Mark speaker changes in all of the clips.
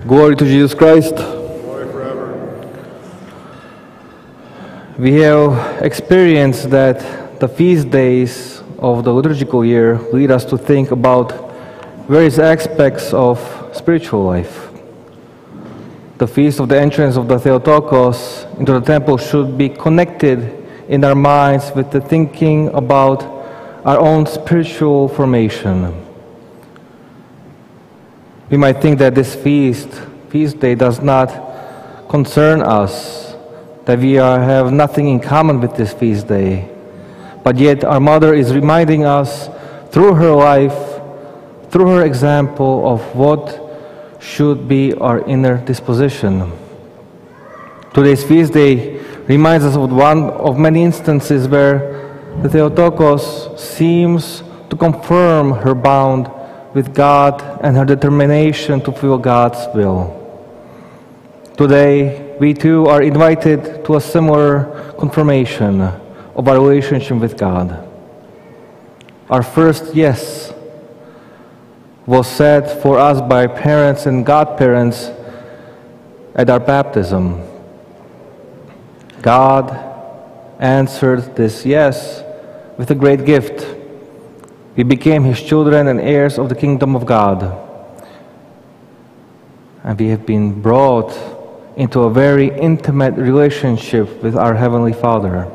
Speaker 1: Glory to Jesus Christ.
Speaker 2: Glory forever.
Speaker 1: We have experienced that the feast days of the liturgical year lead us to think about various aspects of spiritual life. The feast of the entrance of the Theotokos into the temple should be connected in our minds with the thinking about our own spiritual formation. We might think that this feast day does not concern us, that we have nothing in common with this feast day. But yet our Mother is reminding us through her life, through her example, of what should be our inner disposition. Today's feast day reminds us of one of many instances where the Theotokos seems to confirm her bond with God and her determination to fulfill God's will. Today, we too are invited to a similar confirmation of our relationship with God. Our first yes was said for us by parents and godparents at our baptism. God answered this yes with a great gift. We became His children and heirs of the kingdom of God. And we have been brought into a very intimate relationship with our Heavenly Father.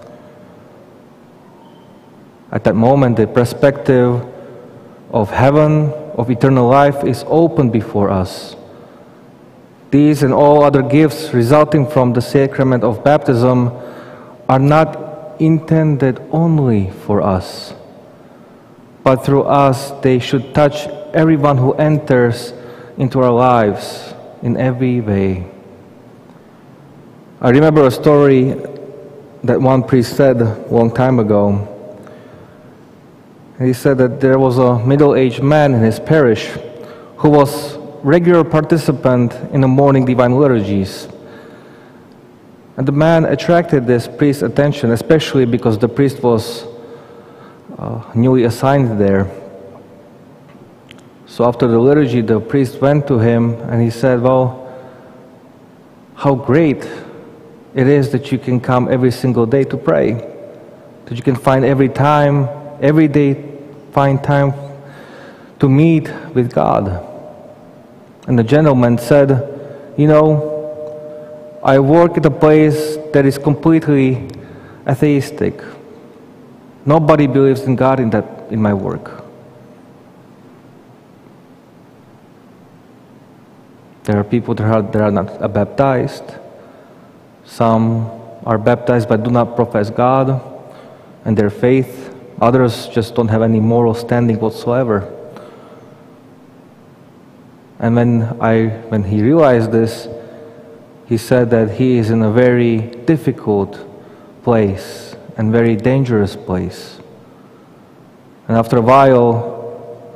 Speaker 1: At that moment, the perspective of heaven, of eternal life, is open before us. These and all other gifts resulting from the sacrament of baptism are not intended only for us, but through us they should touch everyone who enters into our lives in every way. I remember a story that one priest said a long time ago. He said that there was a middle-aged man in his parish who was regular participant in the morning divine liturgies. And the man attracted this priest's attention, especially because the priest was newly assigned there. So after the liturgy, the priest went to him and he said, "Well, how great it is that you can come every single day to pray, that you can find every day, find time to meet with God." And the gentleman said, "You know, I work at a place that is completely atheistic. Nobody believes in God in my work. There are people that are not baptized. Some are baptized but do not profess God and their faith. Others just don't have any moral standing whatsoever." And when he realized this, he said that he is in a very difficult place and very dangerous place. And after a while,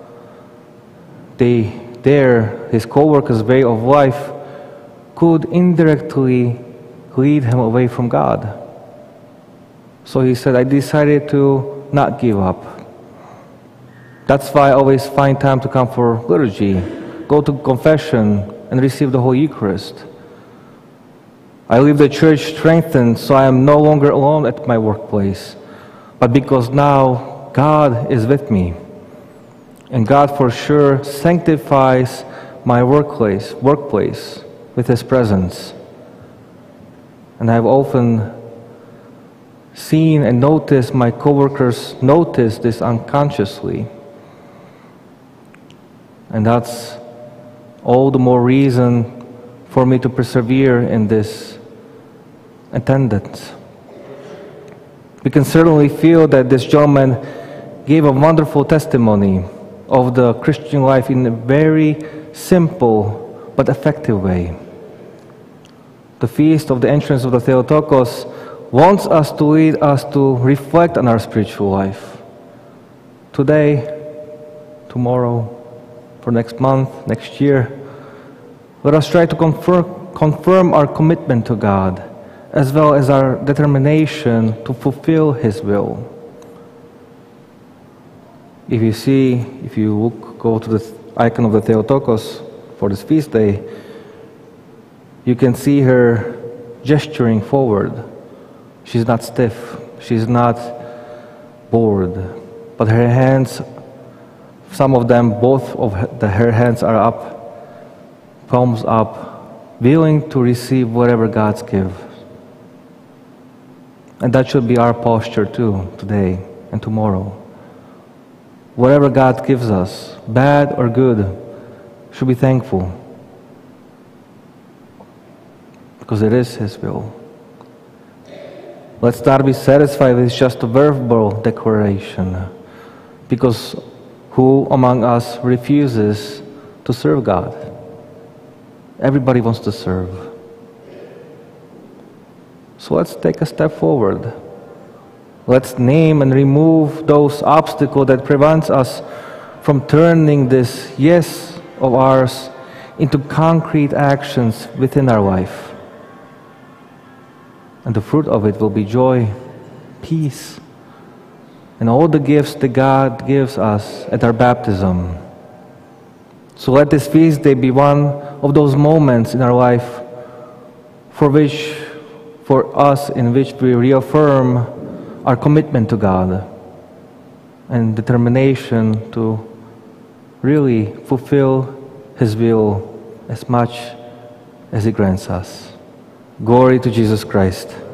Speaker 1: his co-workers' way of life could indirectly lead him away from God. So he said, "I decided to not give up. That's why I always find time to come for liturgy, go to confession, and receive the Holy Eucharist. I leave the church strengthened, so I am no longer alone at my workplace, but because now God is with me. And God for sure sanctifies my workplace with His presence. And I've often seen and noticed my coworkers notice this unconsciously. And that's all the more reason for me to persevere in this attendance." We can certainly feel that this gentleman gave a wonderful testimony of the Christian life in a very simple but effective way. The feast of the entrance of the Theotokos wants us to lead us to reflect on our spiritual life. Today, tomorrow, for next month, next year, let us try to confirm our commitment to God, as well as our determination to fulfill His will. If you go to the icon of the Theotokos, for this feast day, you can see her gesturing forward. She's not stiff. She's not bored. But her hands, some of them, both of her hands are up, palms up, willing to receive whatever God's give. And that should be our posture too, today and tomorrow. Whatever God gives us, bad or good, should be thankful. Because it is His will. Let's not be satisfied with just a verbal declaration. Because who among us refuses to serve God? Everybody wants to serve. So let's take a step forward. Let's name and remove those obstacles that prevents us from turning this yes of ours into concrete actions within our life. And the fruit of it will be joy, peace, and all the gifts that God gives us at our baptism. So let this feast day be one of those moments in our life for us in which we reaffirm our commitment to God and determination to really fulfill His will as much as He grants us. Glory to Jesus Christ.